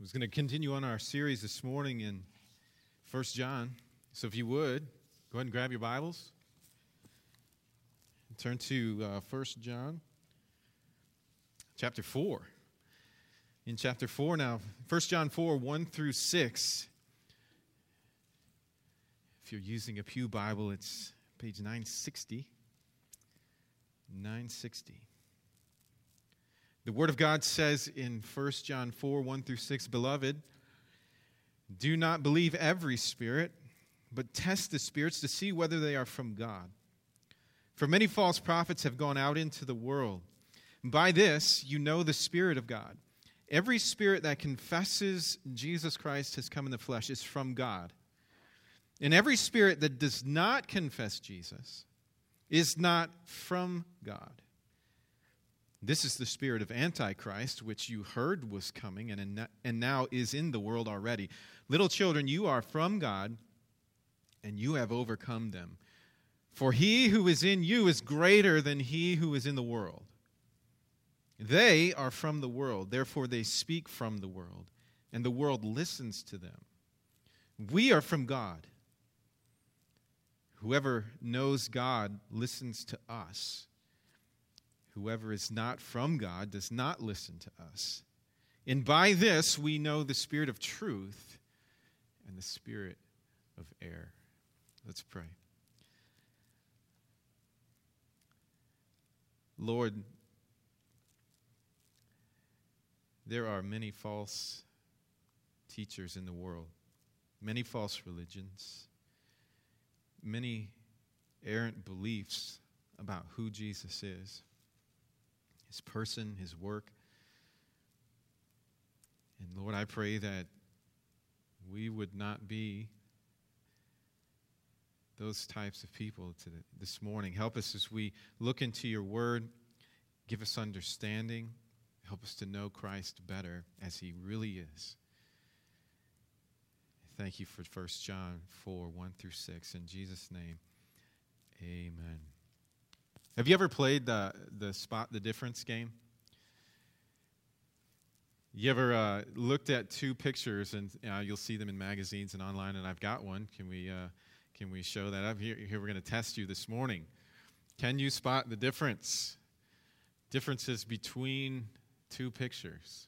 I was going to continue on our series this morning in 1 John. So if you would, go ahead and grab your Bibles. Turn to 1 John chapter 4. In chapter 4 now, 1 John 4, 1 through 6. If you're using a Pew Bible, it's page 960. 960. The Word of God says in 1 John 4, 1 through 6, Beloved, do not believe every spirit, but test the spirits to see whether they are from God. For many false prophets have gone out into the world. By this you know the Spirit of God. Every spirit that confesses Jesus Christ has come in the flesh is from God. And every spirit that does not confess Jesus is not from God. This is the spirit of Antichrist, which you heard was coming and now is in the world already. Little children, you are from God, and you have overcome them. For he who is in you is greater than he who is in the world. They are from the world, therefore they speak from the world, and the world listens to them. We are from God. Whoever knows God listens to us. Whoever is not from God does not listen to us. And by this we know the spirit of truth and the spirit of error. Let's pray. Lord, there are many false teachers in the world, many false religions, many errant beliefs about who Jesus is, his person, his work. And Lord, I pray that we would not be those types of people this morning. Help us as we look into your word. Give us understanding. Help us to know Christ better as he really is. Thank you for 1 John 4, 1 through 6. In Jesus' name, amen. Have you ever played the Spot the Difference game? You ever looked at two pictures, and you'll see them in magazines and online, and I've got one. Can we show that up? Here we're going to test you this morning. Can you spot the differences between two pictures?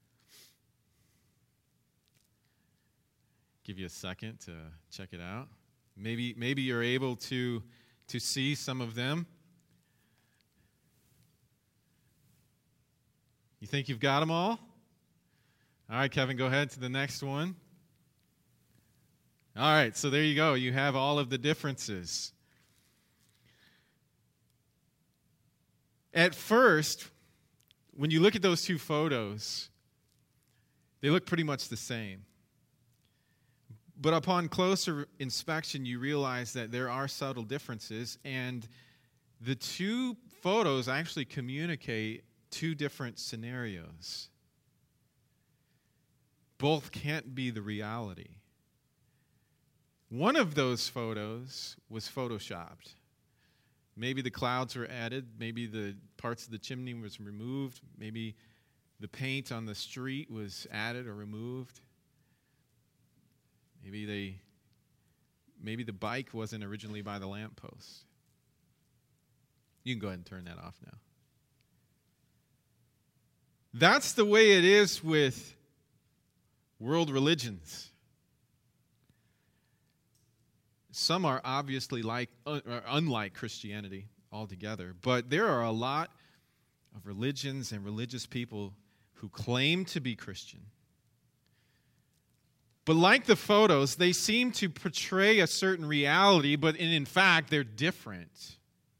Give you a second to check it out. Maybe you're able to see some of them. You think you've got them all? All right, Kevin, go ahead to the next one. All right, so there you go. You have all of the differences. At first, when you look at those two photos, they look pretty much the same. But upon closer inspection, you realize that there are subtle differences, and the two photos actually communicate two different scenarios. Both can't be the reality. One of those photos was photoshopped. Maybe the clouds were added, maybe the parts of the chimney was removed, maybe the paint on the street was added or removed. Maybe the bike wasn't originally by the lamppost. You can go ahead and turn that off now. That's the way it is with world religions. Some are obviously unlike Christianity altogether, but there are a lot of religions and religious people who claim to be Christian. But like the photos, they seem to portray a certain reality, but in fact, they're different.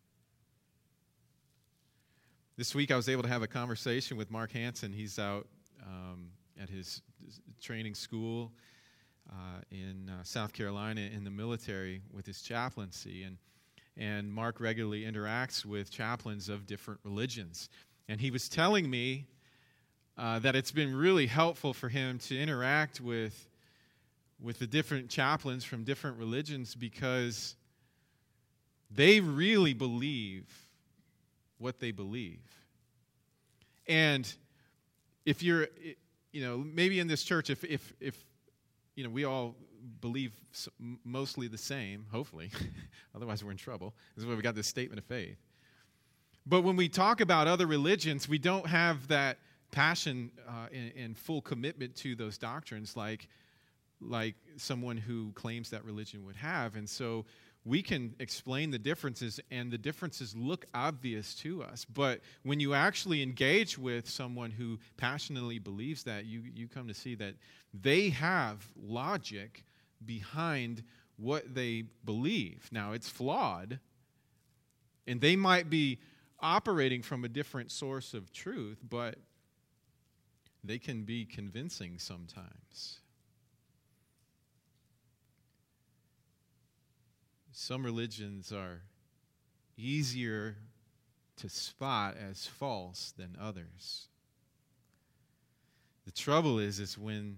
This week I was able to have a conversation with Mark Hansen. He's out at his training school in South Carolina in the military with his chaplaincy. And Mark regularly interacts with chaplains of different religions. And he was telling me that it's been really helpful for him to interact with the different chaplains from different religions because they really believe what they believe. And if you're maybe in this church, if we all believe mostly the same, hopefully, otherwise we're in trouble. This is why we got this statement of faith. But when we talk about other religions, we don't have that passion and full commitment to those doctrines like someone who claims that religion would have. And so we can explain the differences, and the differences look obvious to us. But when you actually engage with someone who passionately believes that, you come to see that they have logic behind what they believe. Now, it's flawed, and they might be operating from a different source of truth, but they can be convincing sometimes. Some religions are easier to spot as false than others. The trouble is when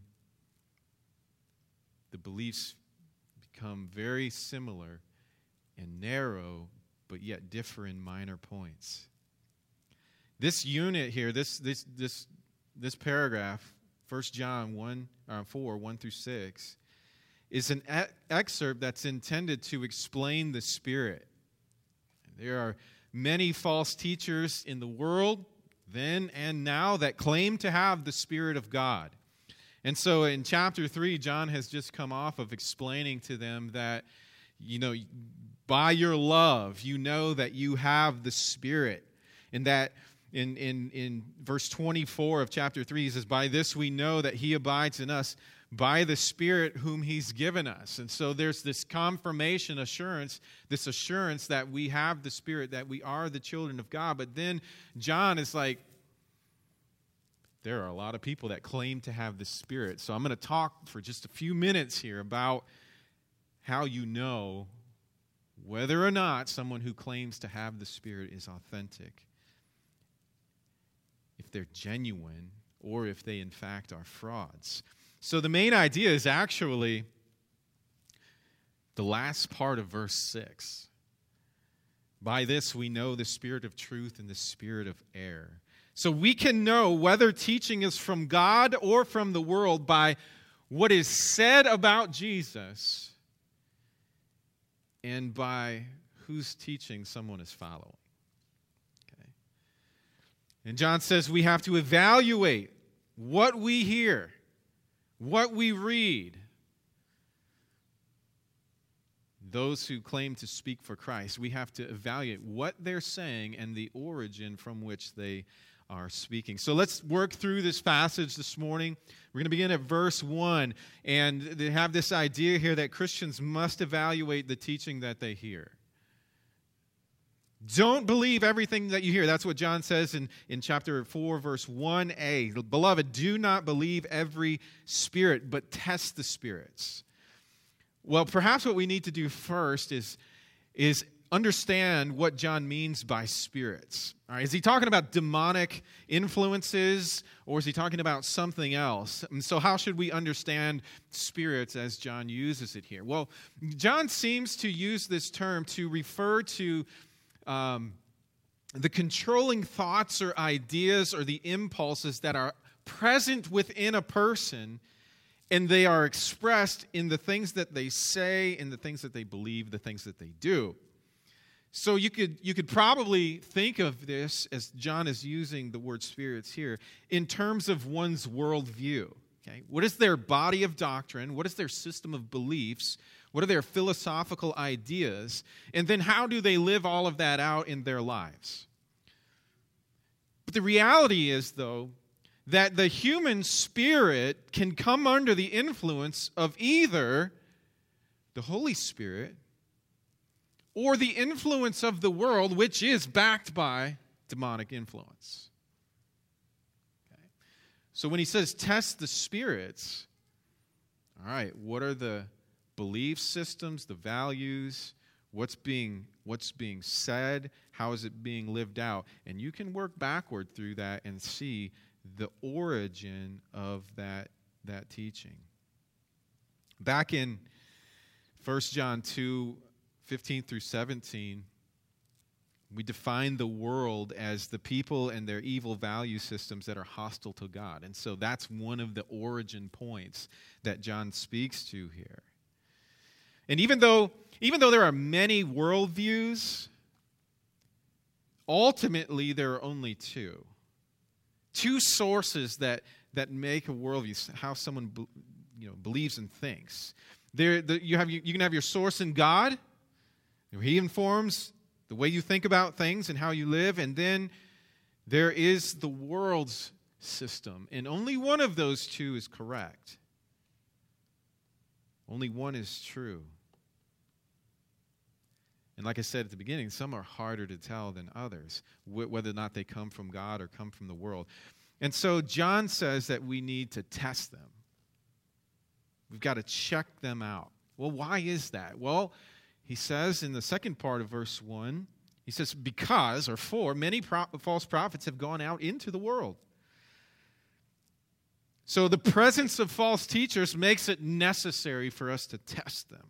the beliefs become very similar and narrow, but yet differ in minor points. This unit here, this paragraph, 1 John 4, 1 through 6, is an excerpt that's intended to explain the Spirit. There are many false teachers in the world, then and now, that claim to have the Spirit of God. And so in chapter 3, John has just come off of explaining to them that, by your love, you know that you have the Spirit. And that in verse 24 of chapter 3, he says, by this we know that he abides in us, by the Spirit whom he's given us. And so there's this confirmation assurance, this assurance that we have the Spirit, that we are the children of God. But then John is like, there are a lot of people that claim to have the Spirit. So I'm going to talk for just a few minutes here about how you know whether or not someone who claims to have the Spirit is authentic, if they're genuine, or if they in fact are frauds. So the main idea is actually the last part of verse 6. By this we know the spirit of truth and the spirit of error. So we can know whether teaching is from God or from the world by what is said about Jesus and by whose teaching someone is following. Okay. And John says we have to evaluate what we hear, what we read. Those who claim to speak for Christ, we have to evaluate what they're saying and the origin from which they are speaking. So let's work through this passage this morning. We're going to begin at verse 1, and they have this idea here that Christians must evaluate the teaching that they hear. Don't believe everything that you hear. That's what John says in chapter 4, verse 1a. Beloved, do not believe every spirit, but test the spirits. Well, perhaps what we need to do first is understand what John means by spirits. All right, is he talking about demonic influences, or is he talking about something else? And so how should we understand spirits as John uses it here? Well, John seems to use this term to refer to the controlling thoughts or ideas or the impulses that are present within a person, and they are expressed in the things that they say, in the things that they believe, the things that they do. So you could probably think of this, as John is using the word spirits here, in terms of one's worldview. Okay? What is their body of doctrine? What is their system of beliefs? What are their philosophical ideas? And then how do they live all of that out in their lives? But the reality is, though, that the human spirit can come under the influence of either the Holy Spirit or the influence of the world, which is backed by demonic influence. Okay. So when he says test the spirits, all right, what are the belief systems, the values, what's being said, how is it being lived out? And you can work backward through that and see the origin of that teaching. Back in 1 John 2, 15 through 17, We define the world as the people and their evil value systems that are hostile to God. And so that's one of the origin points that John speaks to here. And even though there are many worldviews, ultimately there are only two. Two sources that make a worldview, how someone believes and thinks. You can have your source in God, where He informs the way you think about things and how you live, and then there is the world's system. And only one of those two is correct. Only one is true. And like I said at the beginning, some are harder to tell than others, whether or not they come from God or come from the world. And so John says that we need to test them. We've got to check them out. Well, why is that? Well, he says in the second part of verse 1, he says, because, or for, many false prophets have gone out into the world. So the presence of false teachers makes it necessary for us to test them.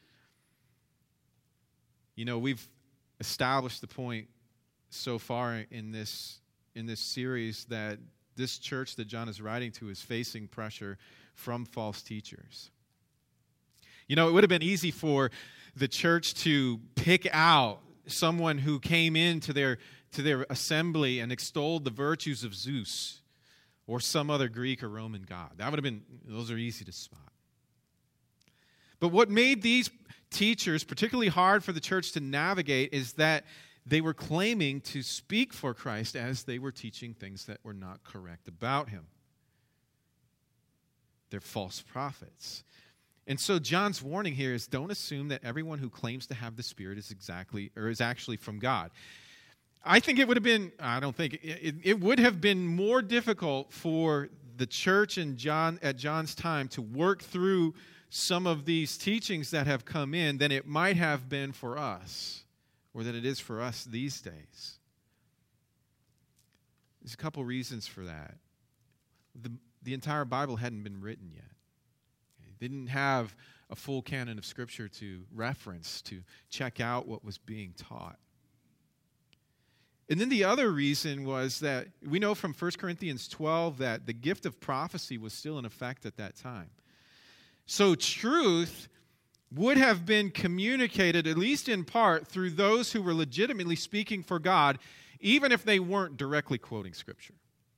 We've established the point so far in this series that this church that John is writing to is facing pressure from false teachers. It would have been easy for the church to pick out someone who came into their assembly and extolled the virtues of Zeus or some other Greek or Roman god. Those are easy to spot. But what made these teachers particularly hard for the church to navigate is that they were claiming to speak for Christ as they were teaching things that were not correct about Him. They're false prophets. And so John's warning here is don't assume that everyone who claims to have the Spirit is actually from God. It would have been more difficult for the church at John's time to work through some of these teachings that have come in than it might have been for us, or than it is for us these days. There's a couple reasons for that. The entire Bible hadn't been written yet. They didn't have a full canon of Scripture to reference, to check out what was being taught. And then the other reason was that we know from 1 Corinthians 12 that the gift of prophecy was still in effect at that time. So truth would have been communicated, at least in part, through those who were legitimately speaking for God, even if they weren't directly quoting Scripture.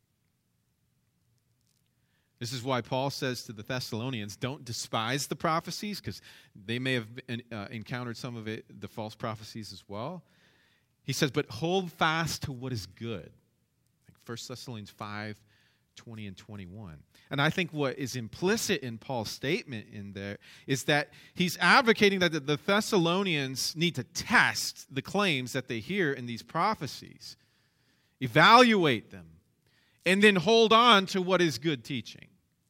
This is why Paul says to the Thessalonians, don't despise the prophecies, because they may have encountered some of the false prophecies as well. He says, but hold fast to what is good. Like 1 Thessalonians 5, 20 and 21. And I think what is implicit in Paul's statement in there is that he's advocating that the Thessalonians need to test the claims that they hear in these prophecies, evaluate them, and then hold on to what is good teaching.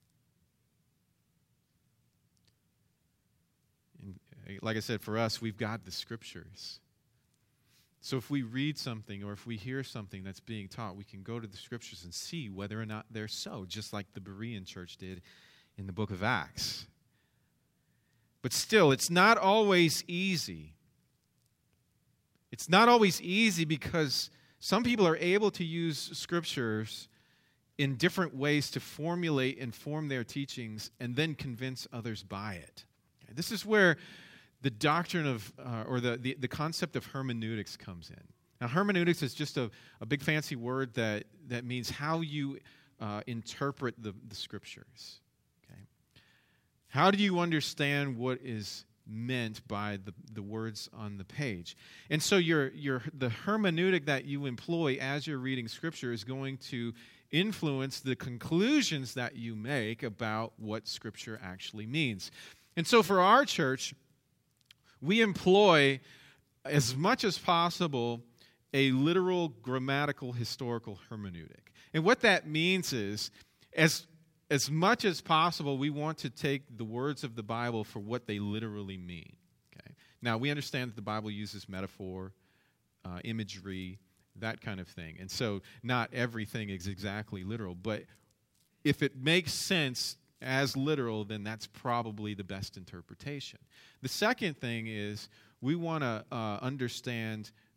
And like I said, for us, we've got the Scriptures. So if we read something or if we hear something that's being taught, we can go to the Scriptures and see whether or not they're so, just like the Berean church did in the book of Acts. But still, it's not always easy. It's not always easy because some people are able to use Scriptures in different ways to formulate and form their teachings and then convince others by it. This is where the doctrine of, or the concept of hermeneutics comes in. Now, hermeneutics is just a big fancy word that means how you interpret the Scriptures. Okay? How do you understand what is meant by the words on the page? And so the hermeneutic that you employ as you're reading Scripture is going to influence the conclusions that you make about what Scripture actually means. And so for our church, we employ, as much as possible, a literal, grammatical, historical hermeneutic. And what that means is, as much as possible, we want to take the words of the Bible for what they literally mean. Okay? Now, we understand that the Bible uses metaphor, imagery, that kind of thing. And so not everything is exactly literal. But if it makes sense as literal, then that's probably the best interpretation. The second thing is we want to understand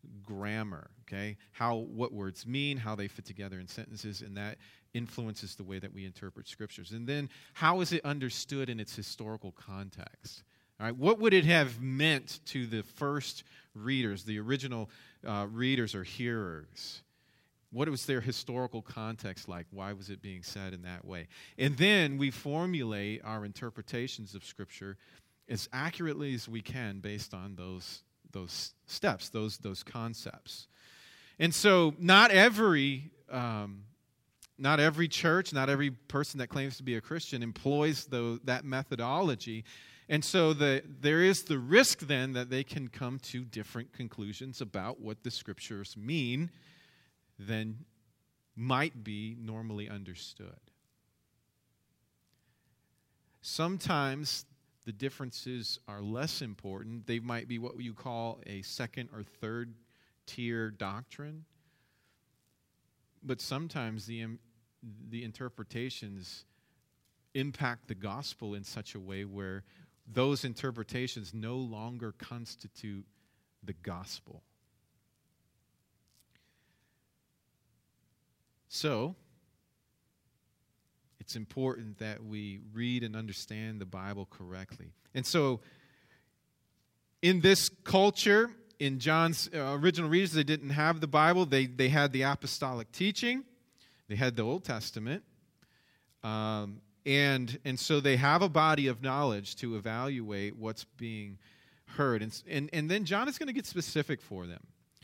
grammar, okay? What words mean, how they fit together in sentences, and that influences the way that we interpret scriptures. And then how is it understood in its historical context? All right, what would it have meant to the first readers, the original readers or hearers? What was their historical context like? Why was it being said in that way? And then we formulate our interpretations of Scripture as accurately as we can based on those steps, those concepts. And so not every church, not every person that claims to be a Christian employs that methodology. And so there is the risk then that they can come to different conclusions about what the Scriptures mean than might be normally understood. Sometimes the differences are less important. They might be what you call a second or third tier doctrine. But sometimes the interpretations impact the gospel in such a way where those interpretations no longer constitute the gospel. So, it's important that we read and understand the Bible correctly. And so, in this culture, in John's original readers, they didn't have the Bible. They had the apostolic teaching. They had the Old Testament. And so they have a body of knowledge to evaluate what's being heard. And then John is going to get specific for them.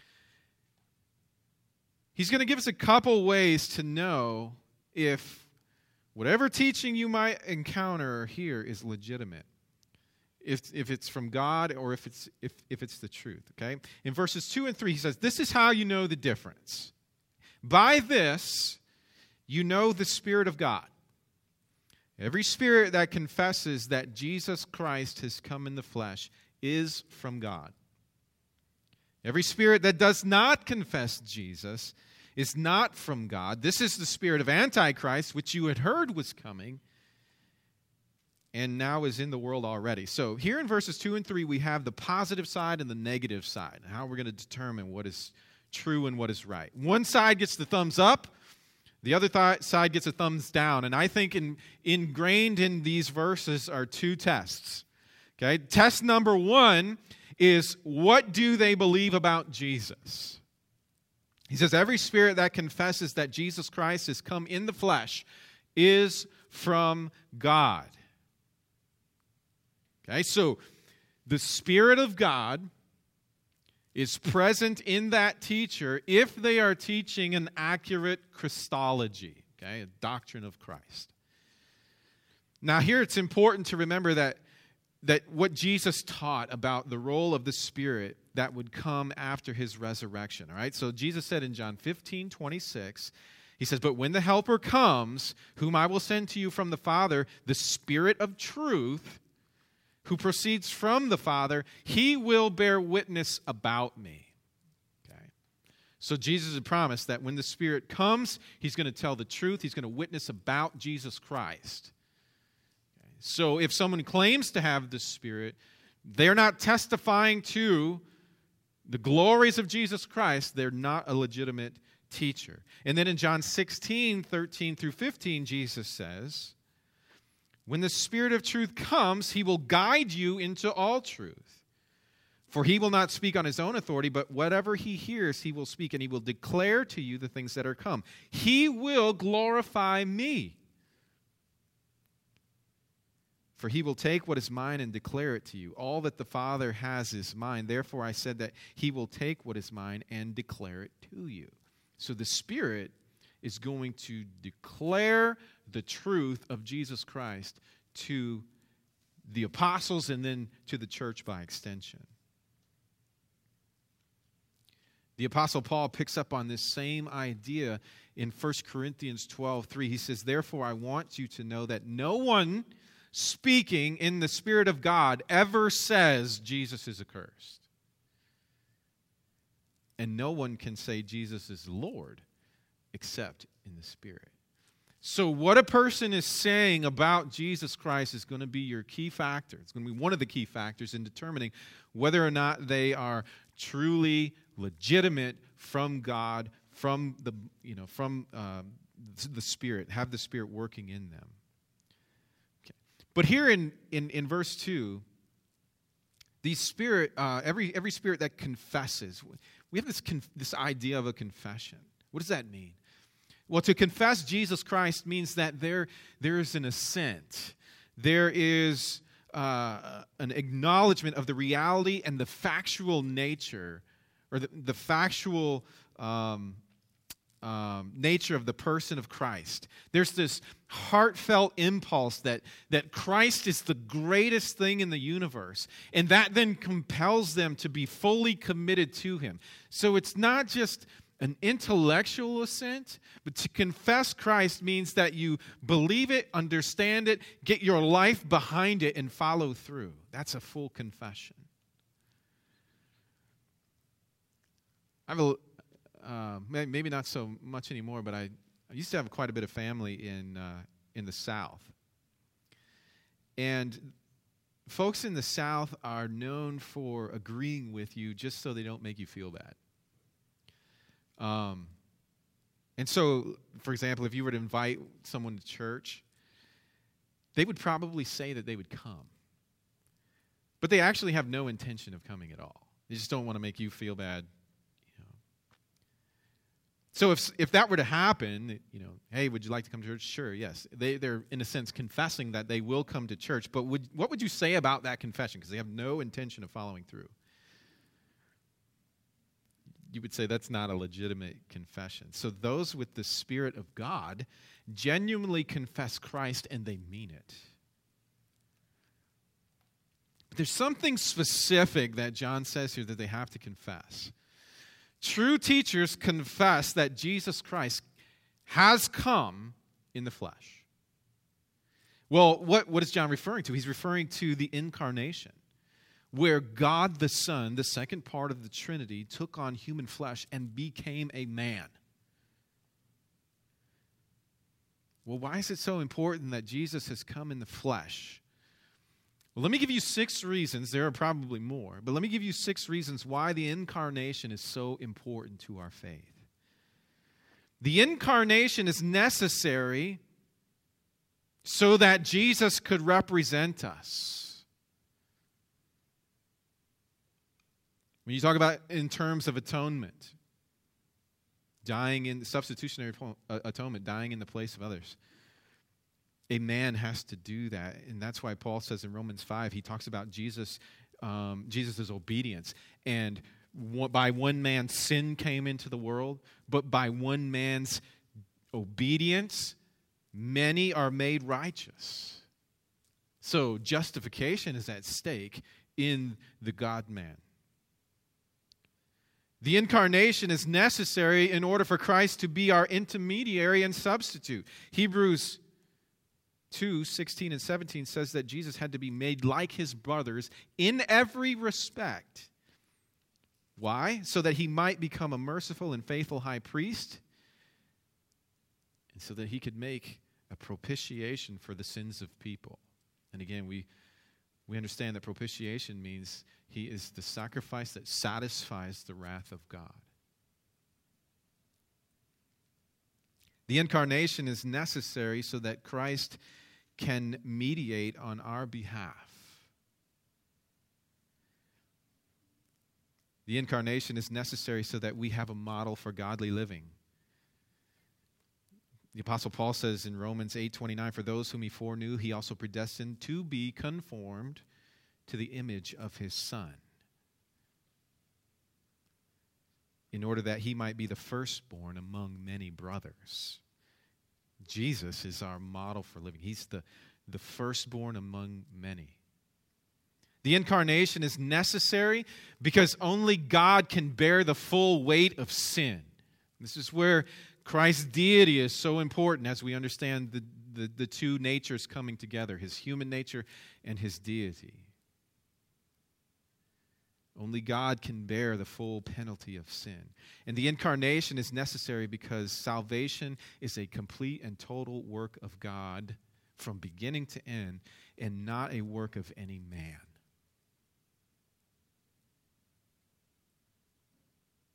He's going to give us a couple ways to know if whatever teaching you might encounter or hear is legitimate. If it's from God or if it's the truth, okay? In verses 2 and 3, he says, "This is how you know the difference. By this, you know the Spirit of God. Every spirit that confesses that Jesus Christ has come in the flesh is from God. Every spirit that does not confess Jesus is not from God. This is the spirit of Antichrist, which you had heard was coming, and now is in the world already." So here in verses 2 and 3, we have the positive side and the negative side, and how we're going to determine what is true and what is right. One side gets the thumbs up, the other side gets a thumbs down, and I think ingrained in these verses are two tests. Okay, test number 1 is, what do they believe about Jesus? He says, every spirit that confesses that Jesus Christ has come in the flesh is from God. Okay, so the Spirit of God is present in that teacher if they are teaching an accurate Christology, okay, a doctrine of Christ. Now here it's important to remember that what Jesus taught about the role of the Spirit that would come after his resurrection, all right? So Jesus said in John 15:26, he says, "But when the Helper comes, whom I will send to you from the Father, the Spirit of truth, who proceeds from the Father, he will bear witness about me." Okay. So Jesus had promised that when the Spirit comes, he's going to tell the truth. He's going to witness about Jesus Christ. Okay. So if someone claims to have the Spirit, they're not testifying to the glories of Jesus Christ. They're not a legitimate teacher. And then in John 16:13 through 15, Jesus says, "When the Spirit of truth comes, he will guide you into all truth. For he will not speak on his own authority, but whatever he hears, he will speak, and he will declare to you the things that are come. He will glorify me. For he will take what is mine and declare it to you. All that the Father has is mine. Therefore I said that he will take what is mine and declare it to you." So the Spirit is going to declare the truth of Jesus Christ to the apostles and then to the church by extension. The Apostle Paul picks up on this same idea in 1 Corinthians 12:3. He says, "Therefore I want you to know that no one speaking in the Spirit of God ever says Jesus is accursed. And no one can say Jesus is Lord except in the Spirit." So what a person is saying about Jesus Christ is going to be your key factor. It's going to be one of the key factors in determining whether or not they are truly legitimate from God, from the Spirit, have the Spirit working in them. Okay. But here in verse 2, the Spirit, every spirit that confesses, we have this idea of a confession. What does that mean? Well, to confess Jesus Christ means that there is an assent. There is an acknowledgement of the reality and the factual nature, or the factual nature of the person of Christ. There's this heartfelt impulse that Christ is the greatest thing in the universe, and that then compels them to be fully committed to Him. So it's not just an intellectual assent, but to confess Christ means that you believe it, understand it, get your life behind it, and follow through. That's a full confession. I have maybe not so much anymore, but I used to have quite a bit of family in the South. And folks in the South are known for agreeing with you just so they don't make you feel bad. And so, for example, if you were to invite someone to church, they would probably say that they would come. But they actually have no intention of coming at all. They just don't want to make you feel bad. So if that were to happen, hey, would you like to come to church? Sure, yes. They're, in a sense, confessing that they will come to church. But what would you say about that confession? Because they have no intention of following through. You would say that's not a legitimate confession. So those with the Spirit of God genuinely confess Christ, and they mean it. But there's something specific that John says here that they have to confess. True teachers confess that Jesus Christ has come in the flesh. Well, what is John referring to? He's referring to the incarnation, where God the Son, the second part of the Trinity, took on human flesh and became a man. Well, why is it so important that Jesus has come in the flesh? Well, let me give you 6 reasons. There are probably more, but let me give you 6 reasons why the incarnation is so important to our faith. The incarnation is necessary so that Jesus could represent us. When you talk about in terms of atonement, dying in substitutionary atonement, dying in the place of others, a man has to do that. And that's why Paul says in Romans 5, he talks about Jesus' obedience. And by one man, sin came into the world, but by one man's obedience, many are made righteous. So justification is at stake in the God-man. The incarnation is necessary in order for Christ to be our intermediary and substitute. Hebrews 2:16 and 17 says that Jesus had to be made like his brothers in every respect. Why? So that he might become a merciful and faithful high priest, and so that he could make a propitiation for the sins of people. And again, we understand that propitiation means he is the sacrifice that satisfies the wrath of God. The incarnation is necessary so that Christ can mediate on our behalf. The incarnation is necessary so that we have a model for godly living. The Apostle Paul says in Romans 8:29, "For those whom he foreknew, he also predestined to be conformed to the image of his Son, in order that he might be the firstborn among many brothers." Jesus is our model for living. He's the firstborn among many. The incarnation is necessary because only God can bear the full weight of sin. This is where Christ's deity is so important as we understand the two natures coming together, his human nature and his deity. Only God can bear the full penalty of sin. And the incarnation is necessary because salvation is a complete and total work of God from beginning to end, and not a work of any man.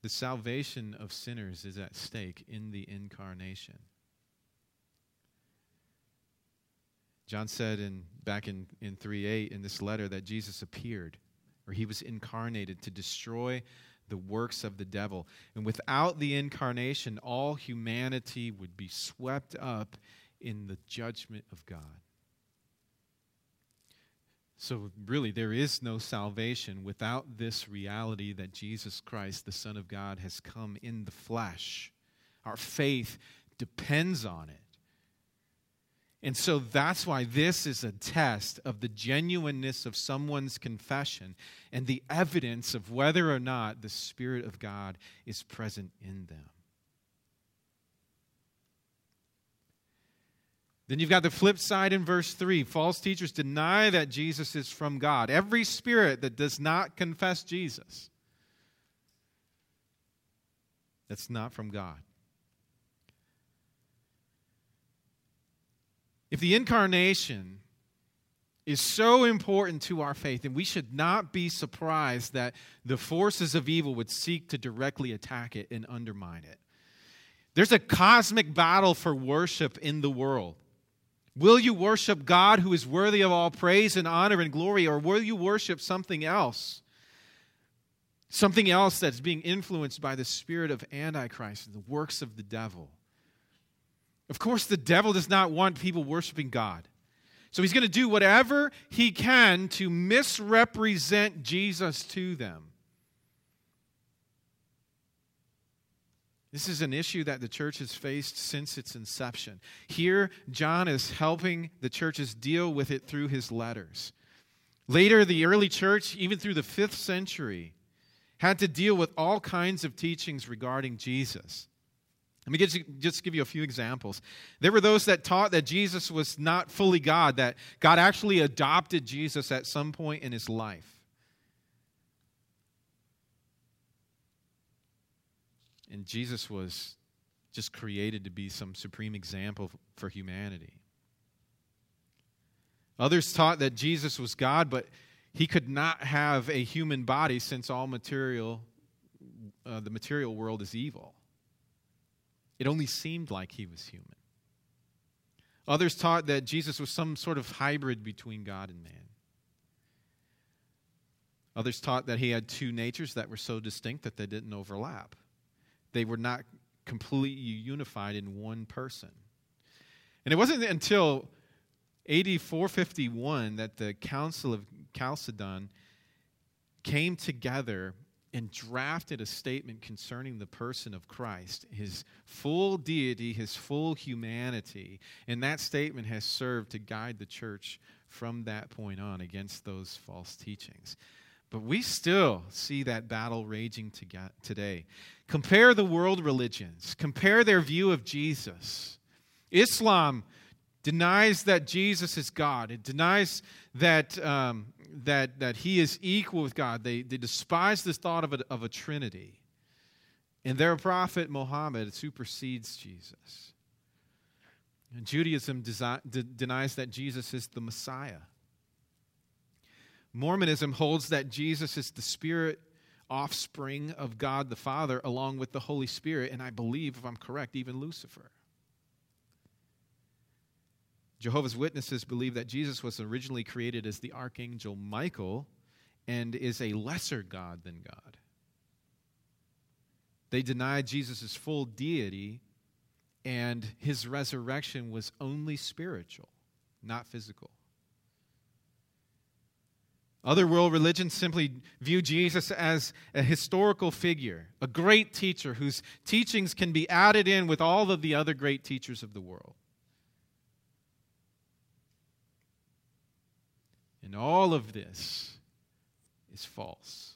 The salvation of sinners is at stake in the incarnation. John said back in 3:8 in this letter that Jesus appeared, or he was incarnated to destroy the works of the devil. And without the incarnation, all humanity would be swept up in the judgment of God. So really, there is no salvation without this reality that Jesus Christ, the Son of God, has come in the flesh. Our faith depends on it. And so that's why this is a test of the genuineness of someone's confession and the evidence of whether or not the Spirit of God is present in them. Then you've got the flip side in verse 3. False teachers deny that Jesus is from God. Every spirit that does not confess Jesus, that's not from God. If the incarnation is so important to our faith, then we should not be surprised that the forces of evil would seek to directly attack it and undermine it. There's a cosmic battle for worship in the world. Will you worship God who is worthy of all praise and honor and glory, or will you worship something else? Something else that's being influenced by the spirit of Antichrist and the works of the devil. Of course, the devil does not want people worshiping God. So he's going to do whatever he can to misrepresent Jesus to them. This is an issue that the church has faced since its inception. Here, John is helping the churches deal with it through his letters. Later, the early church, even through the 5th century, had to deal with all kinds of teachings regarding Jesus. Let me just give you a few examples. There were those that taught that Jesus was not fully God, that God actually adopted Jesus at some point in his life. And Jesus was just created to be some supreme example for humanity. Others taught that Jesus was God, but he could not have a human body since all the material world is evil. It only seemed like he was human. Others taught that Jesus was some sort of hybrid between God and man. Others taught that he had two natures that were so distinct that they didn't overlap. They were not completely unified in one person. And it wasn't until AD 451 that the Council of Chalcedon came together and drafted a statement concerning the person of Christ, his full deity, his full humanity. And that statement has served to guide the church from that point on against those false teachings. But we still see that battle raging today. Compare the world religions. Compare their view of Jesus. Islam denies that Jesus is God. It denies that he is equal with God. They despise this thought of a Trinity. And their prophet Muhammad supersedes Jesus. And Judaism denies that Jesus is the Messiah. Mormonism holds that Jesus is the spirit offspring of God the Father along with the Holy Spirit, and I believe, if I'm correct, even Lucifer. Jehovah's Witnesses believe that Jesus was originally created as the archangel Michael and is a lesser God than God. They deny Jesus' full deity, and his resurrection was only spiritual, not physical. Other world religions simply view Jesus as a historical figure, a great teacher whose teachings can be added in with all of the other great teachers of the world. And all of this is false.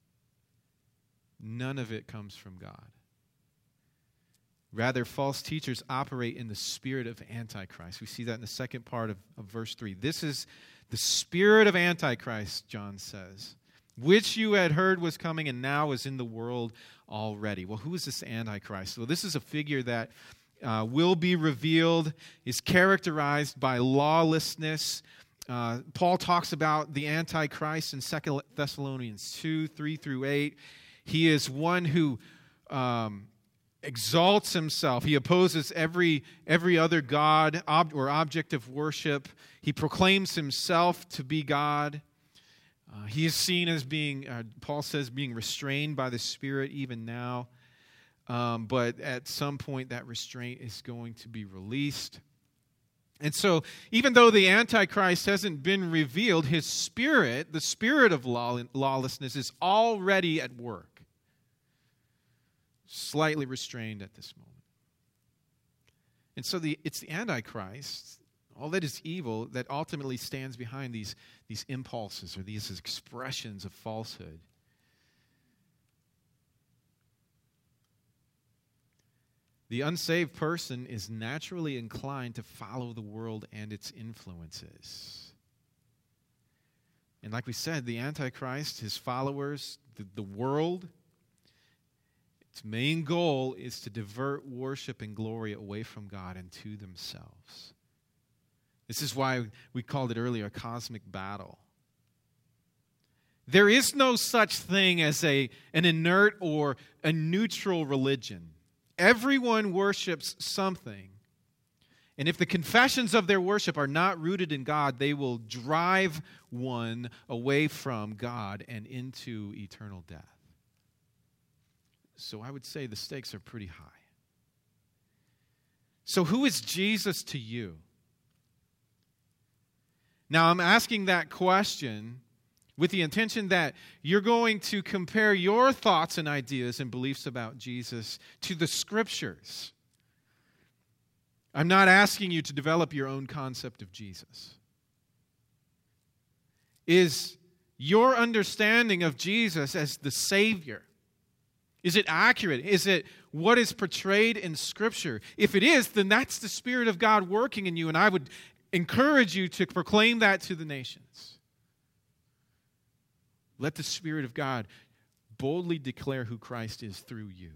None of it comes from God. Rather, false teachers operate in the spirit of Antichrist. We see that in the second part of verse 3. This is the spirit of Antichrist, John says, which you had heard was coming and now is in the world already. Well, who is this Antichrist? Well, this is a figure that will be revealed, is characterized by lawlessness. Paul talks about the Antichrist in 2 Thessalonians 2, 3 through 8. He is one who exalts himself. He opposes every other god or object of worship. He proclaims himself to be God. He is seen as being, Paul says, being restrained by the Spirit even now. But at some point, that restraint is going to be released. And so, even though the Antichrist hasn't been revealed, his spirit, the spirit of lawlessness, is already at work. Slightly restrained at this moment. And so, it's the Antichrist, all that is evil, that ultimately stands behind these impulses or these expressions of falsehood. The unsaved person is naturally inclined to follow the world and its influences. And like we said, the Antichrist, his followers, the world, its main goal is to divert worship and glory away from God and to themselves. This is why we called it earlier a cosmic battle. There is no such thing as an inert or a neutral religion. Everyone worships something. And if the confessions of their worship are not rooted in God, they will drive one away from God and into eternal death. So I would say the stakes are pretty high. So who is Jesus to you? Now I'm asking that question with the intention that you're going to compare your thoughts and ideas and beliefs about Jesus to the Scriptures. I'm not asking you to develop your own concept of Jesus. Is your understanding of Jesus as the Savior, is it accurate? Is it what is portrayed in Scripture? If it is, then that's the Spirit of God working in you, and I would encourage you to proclaim that to the nations. Let the Spirit of God boldly declare who Christ is through you.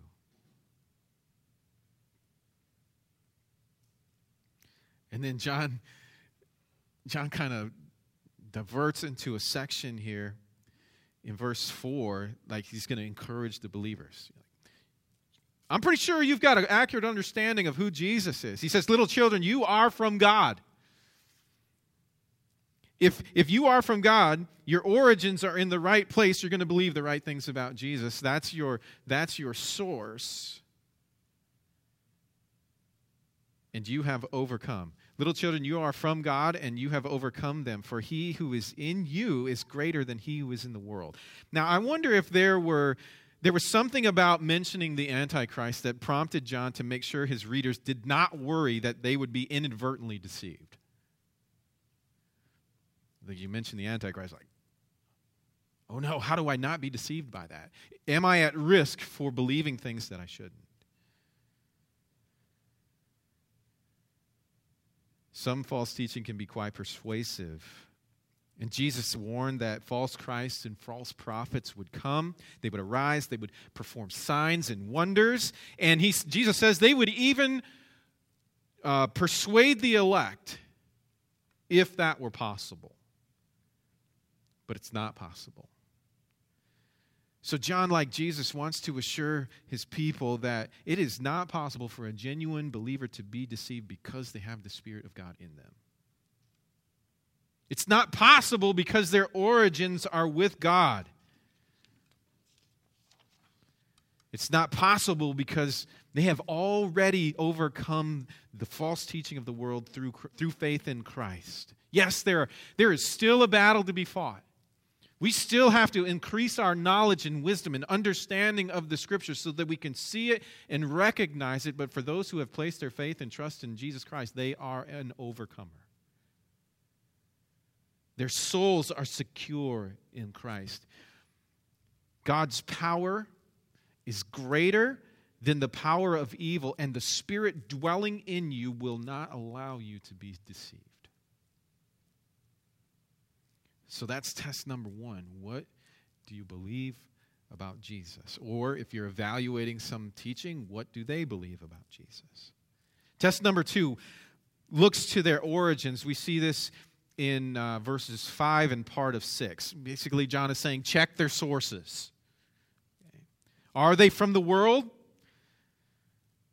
And then John kind of diverts into a section here in verse 4, like he's going to encourage the believers. I'm pretty sure you've got an accurate understanding of who Jesus is. He says, little children, you are from God. If you are from God, your origins are in the right place, you're going to believe the right things about Jesus. That's your source. And you have overcome. Little children, you are from God, and you have overcome them. For he who is in you is greater than he who is in the world. Now, I wonder if there was something about mentioning the Antichrist that prompted John to make sure his readers did not worry that they would be inadvertently deceived. Like you mentioned the Antichrist, like, oh no, how do I not be deceived by that? Am I at risk for believing things that I shouldn't? Some false teaching can be quite persuasive. And Jesus warned that false Christs and false prophets would come. They would arise. They would perform signs and wonders. And Jesus says they would even persuade the elect if that were possible. But it's not possible. So John, like Jesus, wants to assure his people that it is not possible for a genuine believer to be deceived because they have the Spirit of God in them. It's not possible because their origins are with God. It's not possible because they have already overcome the false teaching of the world through faith in Christ. Yes, there is still a battle to be fought. We still have to increase our knowledge and wisdom and understanding of the Scriptures so that we can see it and recognize it. But for those who have placed their faith and trust in Jesus Christ, they are an overcomer. Their souls are secure in Christ. God's power is greater than the power of evil, and the Spirit dwelling in you will not allow you to be deceived. So that's test number one. What do you believe about Jesus? Or if you're evaluating some teaching, what do they believe about Jesus? Test number two looks to their origins. We see this in verses 5 and part of 6. Basically, John is saying, check their sources. Okay. Are they from the world?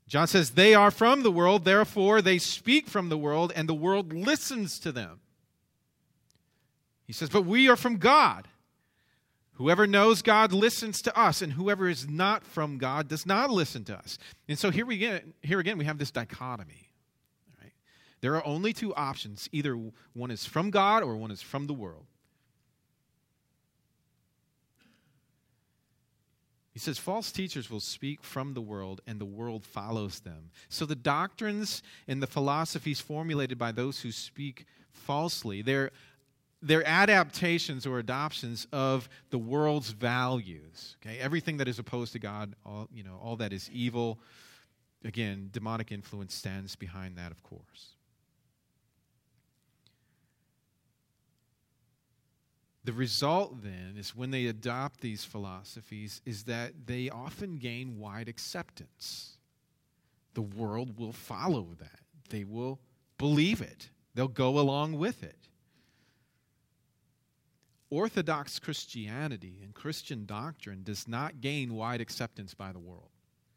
John says, they are from the world, therefore they speak from the world, and the world listens to them. He says, but we are from God. Whoever knows God listens to us, and whoever is not from God does not listen to us. And so here again we have this dichotomy. Right? There are only two options. Either one is from God or one is from the world. He says, false teachers will speak from the world, and the world follows them. So the doctrines and the philosophies formulated by those who speak falsely, they're adaptations or adoptions of the world's values. Okay? Everything that is opposed to God, all that is evil, again, demonic influence stands behind that, of course. The result, then, is when they adopt these philosophies is that they often gain wide acceptance. The world will follow that. They will believe it. They'll go along with it. Orthodox Christianity and Christian doctrine does not gain wide acceptance by the world.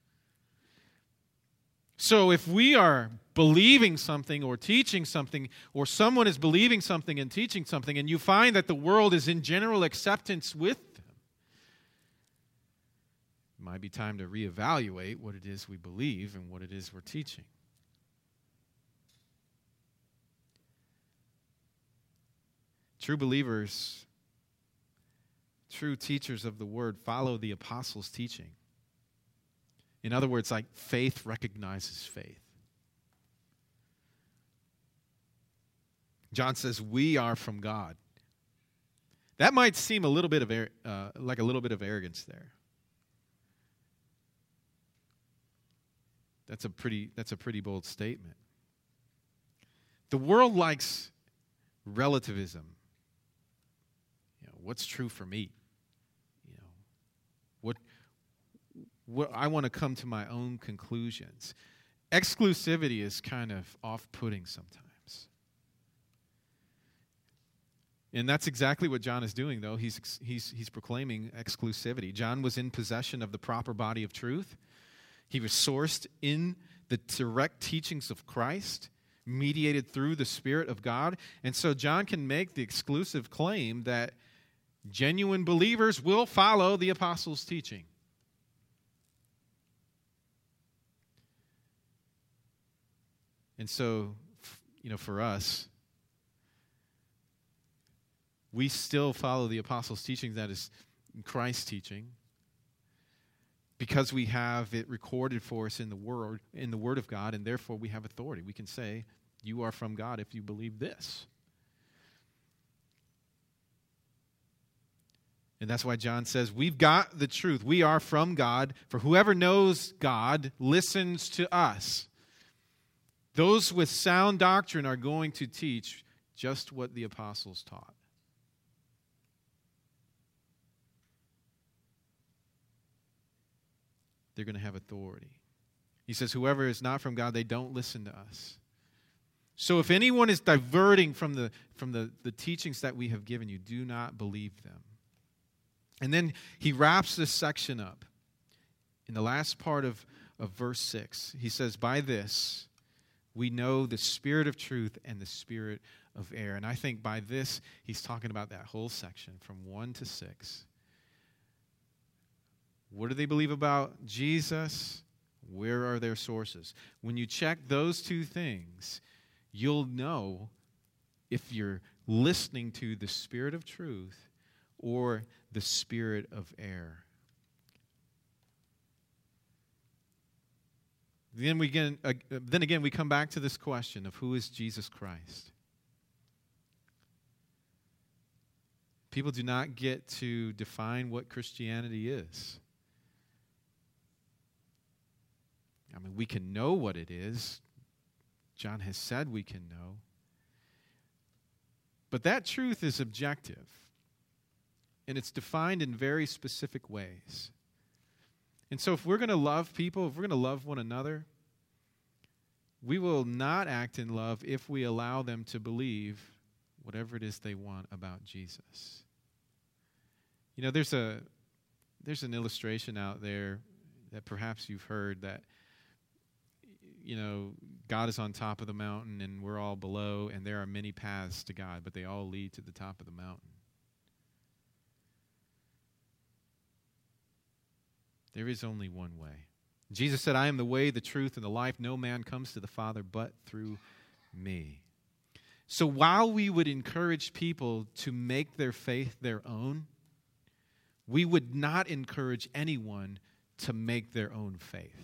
So if we are believing something or teaching something, or someone is believing something and teaching something, and you find that the world is in general acceptance with them, it might be time to reevaluate what it is we believe and what it is we're teaching. True believers, true teachers of the word follow the apostles' teaching. In other words, like faith recognizes faith. John says, we are from God. That might seem a little bit of like a little bit of arrogance there. That's a pretty bold statement. The world likes relativism. What's true for me? What I want to come to my own conclusions. Exclusivity is kind of off-putting sometimes. And that's exactly what John is doing, though. He's proclaiming exclusivity. John was in possession of the proper body of truth. He was sourced in the direct teachings of Christ, mediated through the Spirit of God. And so John can make the exclusive claim that genuine believers will follow the apostles' teaching. And so, for us, we still follow the apostles' teaching, that is Christ's teaching, because we have it recorded for us in the Word of God, and therefore we have authority. We can say, you are from God if you believe this. And that's why John says, we've got the truth. We are from God, for whoever knows God listens to us. Those with sound doctrine are going to teach just what the apostles taught. They're going to have authority. He says, whoever is not from God, they don't listen to us. So if anyone is diverting from the teachings that we have given you, do not believe them. And then he wraps this section up. In the last part of verse 6, he says, by this we know the spirit of truth and the spirit of error. And I think by this, he's talking about that whole section from 1 to 6. What do they believe about Jesus? Where are their sources? When you check those two things, you'll know if you're listening to the spirit of truth or the spirit of error. Then again, we come back to this question of who is Jesus Christ. People do not get to define what Christianity is. I mean, we can know what it is. John has said we can know. But that truth is objective. And it's defined in very specific ways. And so if we're going to love people, if we're going to love one another, we will not act in love if we allow them to believe whatever it is they want about Jesus. There's an illustration out there that perhaps you've heard that God is on top of the mountain and we're all below, and there are many paths to God, but they all lead to the top of the mountain. There is only one way. Jesus said, I am the way, the truth, and the life. No man comes to the Father but through me. So while we would encourage people to make their faith their own, we would not encourage anyone to make their own faith.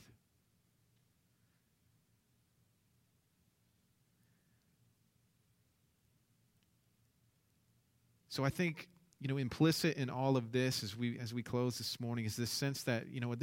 So I think, implicit in all of this as we close this morning is this sense that,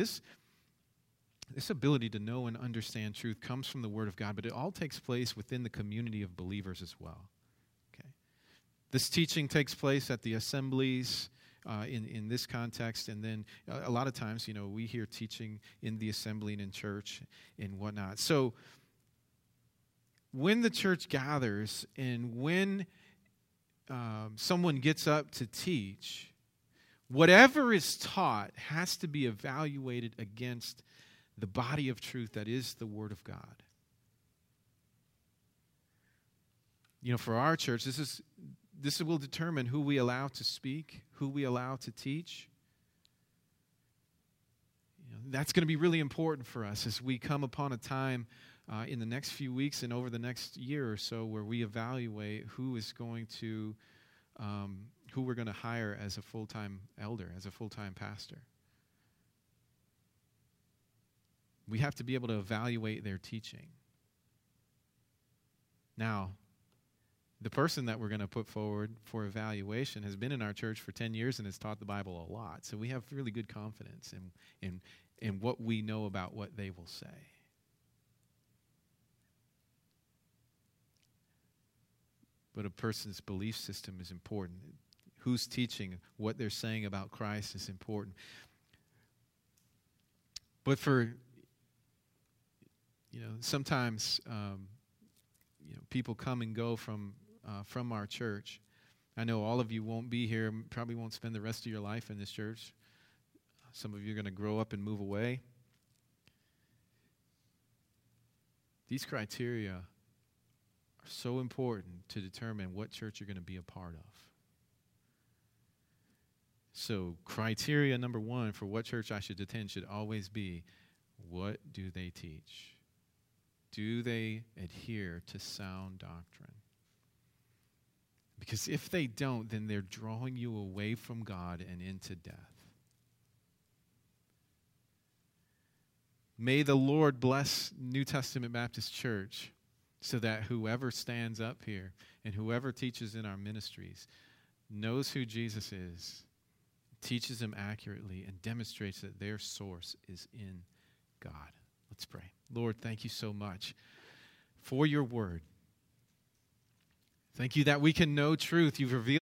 this ability to know and understand truth comes from the Word of God, but it all takes place within the community of believers as well. Okay, this teaching takes place at the assemblies in this context, and then a lot of times, we hear teaching in the assembly and in church and whatnot. So when the church gathers and when someone gets up to teach, whatever is taught has to be evaluated against the body of truth that is the Word of God. For our church, this will determine who we allow to speak, who we allow to teach. That's going to be really important for us as we come upon a time in the next few weeks and over the next year or so where we evaluate who we're going to hire as a full-time elder, as a full-time pastor. We have to be able to evaluate their teaching. Now, the person that we're going to put forward for evaluation has been in our church for 10 years and has taught the Bible a lot. So we have really good confidence in what we know about what they will say. But a person's belief system is important. Who's teaching, what they're saying about Christ is important. But for sometimes, people come and go from our church. I know all of you won't be here, probably won't spend the rest of your life in this church. Some of you are going to grow up and move away. These criteria are so important to determine what church you're going to be a part of. So criteria number one for what church I should attend should always be, what do they teach? Do they adhere to sound doctrine? Because if they don't, then they're drawing you away from God and into death. May the Lord bless New Testament Baptist Church so that whoever stands up here and whoever teaches in our ministries knows who Jesus is, teaches him accurately, and demonstrates that their source is in God. Let's pray. Lord, thank you so much for your word. Thank you that we can know truth. You've revealed